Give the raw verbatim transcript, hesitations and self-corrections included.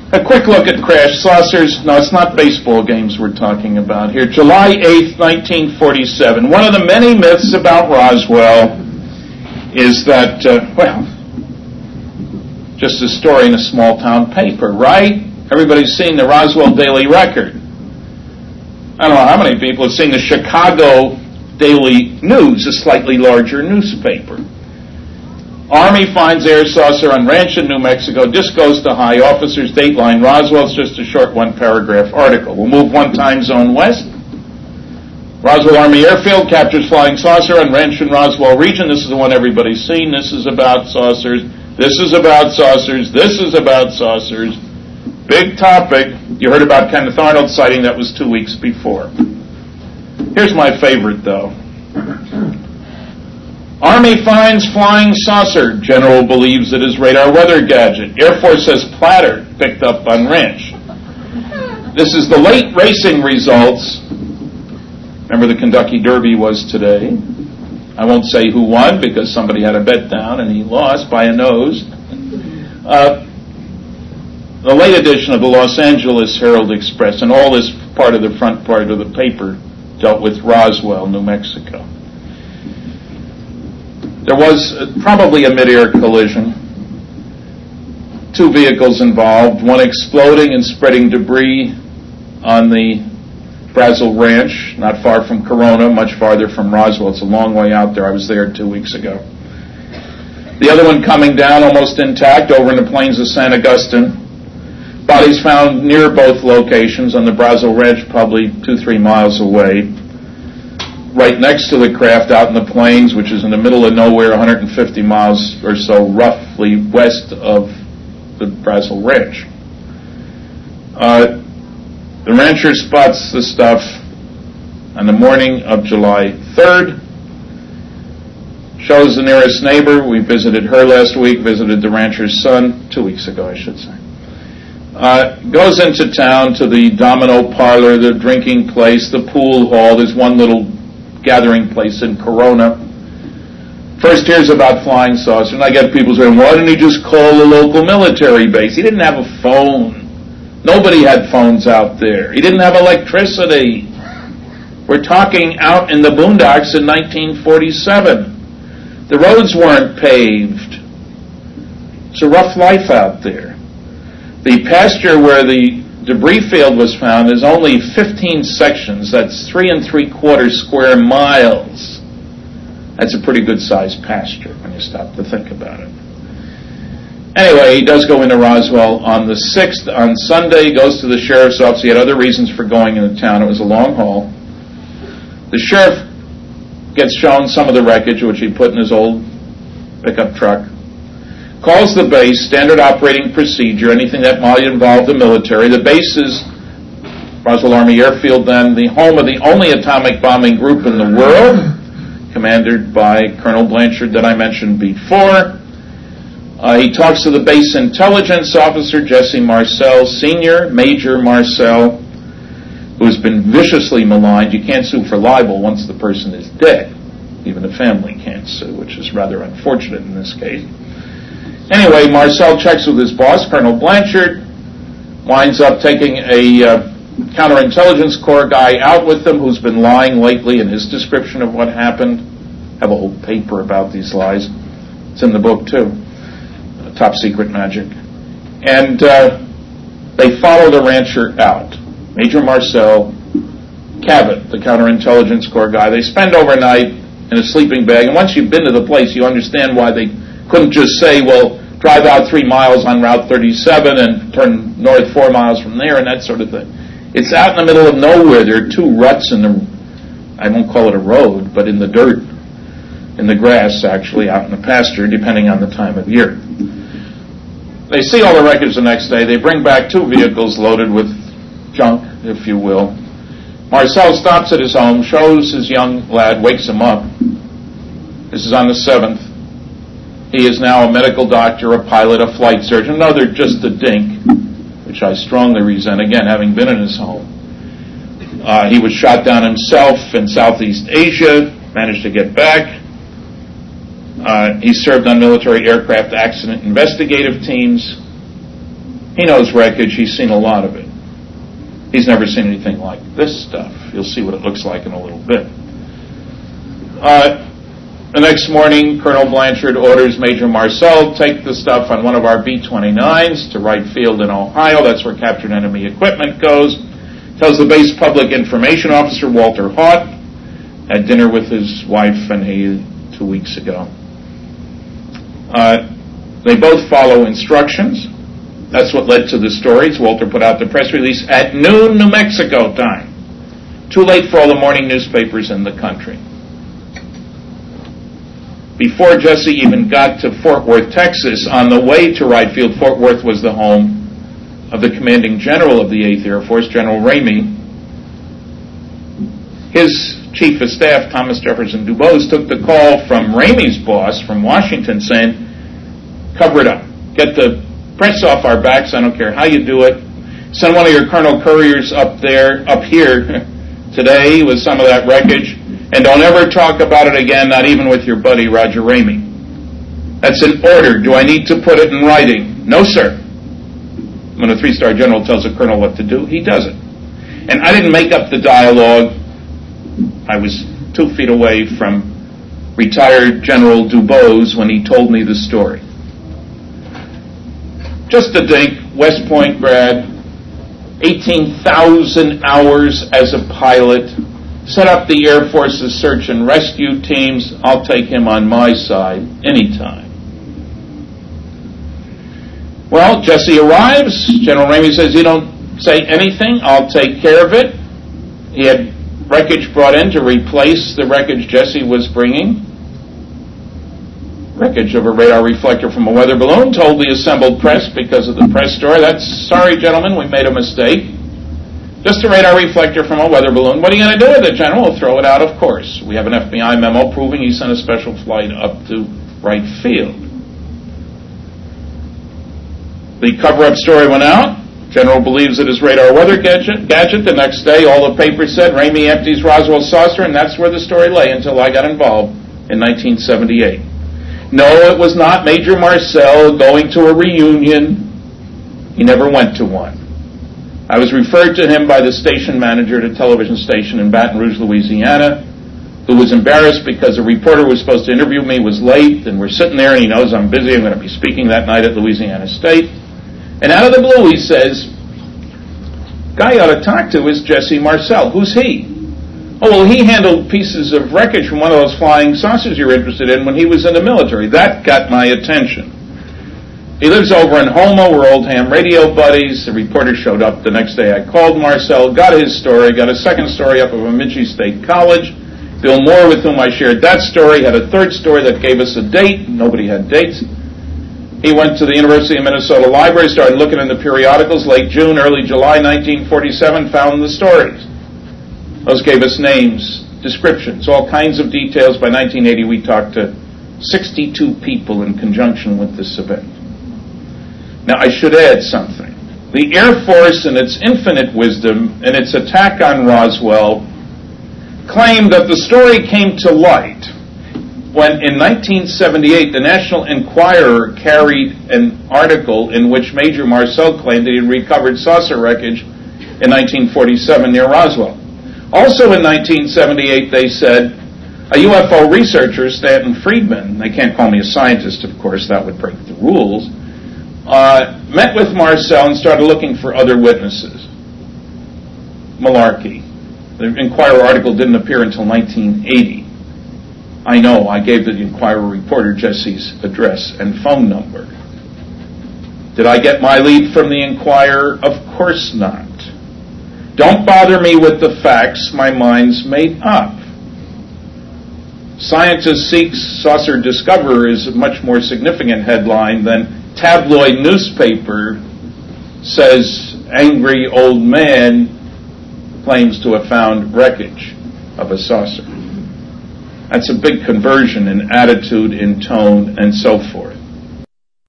A quick look at crash saucers. No, it's not baseball games we're talking about here. July eighth, nineteen forty-seven. One of the many myths about Roswell is that, uh, well, just a story in a small-town paper, right? Everybody's seen the Roswell Daily Record. I don't know how many people have seen the Chicago Daily News, a slightly larger newspaper. Army finds air saucer on ranch in New Mexico. Disc goes to high. Officers dateline Roswell's just a short one-paragraph article. We'll move one time zone west. Roswell Army Airfield captures flying saucer on ranch in Roswell region. This is the one everybody's seen. This is about saucers. This is about saucers. This is about saucers. Big topic. You heard about Kenneth Arnold sighting. That was two weeks before. Here's my favorite, though. Army finds flying saucer. General believes it is radar weather gadget. Air Force says platter picked up on ranch. This is the late racing results. Remember the Kentucky Derby was today. I won't say who won because somebody had a bet down and he lost by a nose. Uh, the late edition of the Los Angeles Herald Express, and all this part of the front part of the paper dealt with Roswell, New Mexico. There was probably a mid-air collision. Two vehicles involved, one exploding and spreading debris on the Brazel Ranch, not far from Corona, much farther from Roswell. It's a long way out there. I was there two weeks ago. The other one coming down almost intact over in the plains of San Augustine. Bodies found near both locations on the Brazel Ranch, probably two, three miles away. Right next to the craft out in the plains, which is in the middle of nowhere, one hundred fifty miles or so roughly west of the Brazel Ranch. Uh, the rancher spots the stuff on the morning of July third, shows the nearest neighbor. We visited her last week, visited the rancher's son, two weeks ago, I should say. Uh, goes into town to the Domino Parlor, the drinking place, the pool hall. There's one little gathering place in Corona. First hears about flying saucer, and I get people saying, why didn't he just call the local military base? He didn't have a phone. Nobody had phones out there. He didn't have electricity. We're talking out in the boondocks in nineteen forty-seven. The roads weren't paved. It's a rough life out there. The pasture where the debris field was found is only fifteen sections. That's three and three quarter square miles. That's a pretty good sized pasture when you stop to think about it. Anyway, he does go into Roswell on the sixth. On Sunday, he goes to the sheriff's office. He had other reasons for going into town. It was a long haul. The sheriff gets shown some of the wreckage, which he put in his old pickup truck. Calls the base, standard operating procedure, anything that might involve the military. The base is Roswell Army Airfield, then the home of the only atomic bombing group in the world, commanded by Colonel Blanchard that I mentioned before. Uh, he talks to the base intelligence officer, Jesse Marcel, Senior Major Marcel, who's been viciously maligned. You can't sue for libel once the person is dead. Even the family can't sue, which is rather unfortunate in this case. Anyway, Marcel checks with his boss, Colonel Blanchard, winds up taking a uh, counterintelligence corps guy out with him who's been lying lately in his description of what happened. I have a whole paper about these lies. It's in the book, too. Uh, Top Secret Magic. And uh, they follow the rancher out. Major Marcel, Cabot, the counterintelligence corps guy. They spend overnight in a sleeping bag. And once you've been to the place, you understand why they couldn't just say, well, drive out three miles on Route thirty-seven and turn north four miles from there and that sort of thing. It's out in the middle of nowhere. There are two ruts in the, I won't call it a road, but in the dirt, in the grass, actually, out in the pasture, depending on the time of year. They see all the wreckage the next day. They bring back two vehicles loaded with junk, if you will. Marcel stops at his home, shows his young lad, wakes him up. This is on the seventh. He is now a medical doctor, a pilot, a flight surgeon. No, they're just a dink, which I strongly resent, again, having been in his home. Uh, he was shot down himself in Southeast Asia, managed to get back. Uh, he served on military aircraft accident investigative teams. He knows wreckage. He's seen a lot of it. He's never seen anything like this stuff. You'll see what it looks like in a little bit. Uh, the next morning, Colonel Blanchard orders Major Marcel take the stuff on one of our B twenty-nines to Wright Field in Ohio. That's where captured enemy equipment goes. Tells the base public information officer, Walter Haut, had dinner with his wife and he two weeks ago. Uh, they both follow instructions. That's what led to the stories. Walter put out the press release at noon New Mexico time. Too late for all the morning newspapers in the country. Before Jesse even got to Fort Worth, Texas, on the way to Wright Field, Fort Worth was the home of the commanding general of the eighth Air Force, General Ramey. His chief of staff, Thomas Jefferson Dubose, took the call from Ramey's boss from Washington saying, cover it up. Get the press off our backs. I don't care how you do it. Send one of your Colonel Couriers up there, up here today with some of that wreckage. And don't ever talk about it again, not even with your buddy Roger Ramey. That's an order. Do I need to put it in writing? No, sir. When a three-star general tells a colonel what to do, he does it. And I didn't make up the dialogue. I was two feet away from retired General Dubose when he told me the story. Just to think, West Point grad, eighteen thousand hours as a pilot, set up the Air Force's search and rescue teams. I'll take him on my side anytime. Well, Jesse arrives. General Ramey says, you don't say anything, I'll take care of it. He had wreckage brought in to replace the wreckage Jesse was bringing. Wreckage of a radar reflector from a weather balloon. Told the assembled press because of the press story, that's, sorry gentlemen, we made a mistake. Just a radar reflector from a weather balloon. What are you going to do with it, General? We'll throw it out, of course. We have an F B I memo proving he sent a special flight up to Wright Field. The cover-up story went out. General believes it is radar weather gadget. gadget. The next day, all the papers said Ramey empties Roswell saucer, and that's where the story lay until I got involved in nineteen seventy-eight. No, it was not Major Marcel going to a reunion. He never went to one. I was referred to him by the station manager at a television station in Baton Rouge, Louisiana, who was embarrassed because a reporter who was supposed to interview me was late, and we're sitting there, and he knows I'm busy. I'm going to be speaking that night at Louisiana State. And out of the blue, he says, guy you ought to talk to is Jesse Marcel. Who's he? Oh, well, he handled pieces of wreckage from one of those flying saucers you're interested in when he was in the military. That got my attention. He lives over in Houma. We're old ham radio buddies. The reporter showed up the next day. I called Marcel, got his story, got a second story up of Bemidji State College. Bill Moore, with whom I shared that story, had a third story that gave us a date. Nobody had dates. He went to the University of Minnesota Library, started looking in the periodicals, late June, early July nineteen forty-seven, found the stories. Those gave us names, descriptions, all kinds of details. By nineteen eighty, we talked to sixty-two people in conjunction with this event. Now, I should add something. The Air Force, in its infinite wisdom, in its attack on Roswell, claimed that the story came to light when, in nineteen seventy-eight, the National Enquirer carried an article in which Major Marcel claimed that he had recovered saucer wreckage in nineteen forty-seven near Roswell. Also in nineteen seventy-eight, they said, a U F O researcher, Stanton Friedman, they can't call me a scientist, of course, that would break the rules, uh, met with Marcel and started looking for other witnesses. Malarkey. The Enquirer article didn't appear until nineteen eighty. I know, I gave the Enquirer reporter Jesse's address and phone number. Did I get my lead from the Enquirer? Of course not. Don't bother me with the facts, my mind's made up. Scientist seeks saucer discoverer is a much more significant headline than tabloid newspaper says angry old man claims to have found wreckage of a saucer. That's a big conversion in attitude, in tone, and so forth.